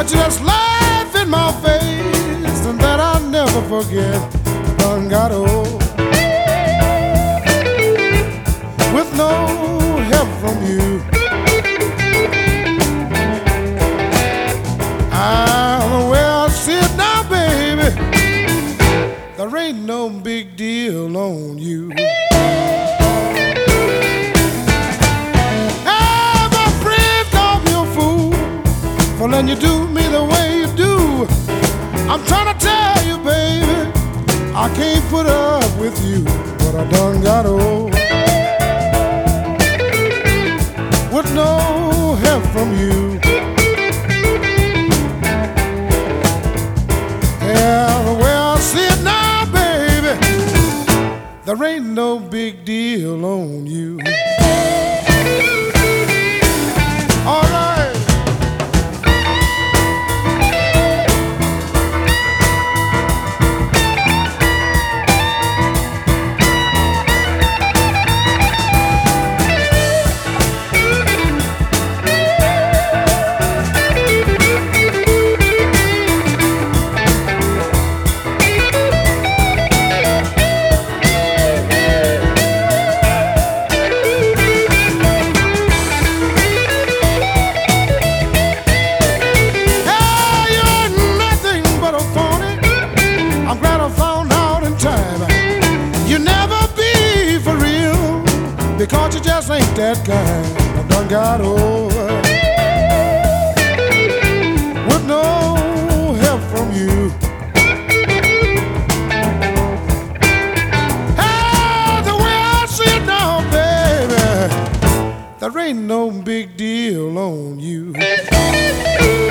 But you just laugh in my face, and that I'll never forget. Done got old with no help from you. The way I see it now, baby, there ain't no big deal on you. Hey, my friends call me a fool for letting you do me the way you do. I'm trying to tell you, baby, I can't put up with you, but I done got old with no help from you. Yeah, the way I see it now, baby, there ain't no big deal on you. All right. Because you just ain't that kind. I done got over with no help from you. Hey, the way I see it now, baby, there ain't no big deal on you.